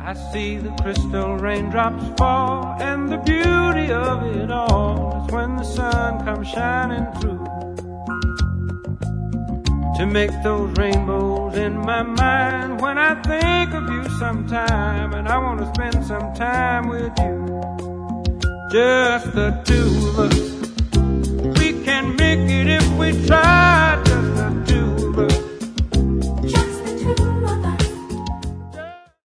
I see the crystal raindrops fall, and the beauty of it all is when the sun comes shining through to make those rainbows in my mind. When I think of you sometime, and I want to spend some time with you, just the two of us. We can make it if we try.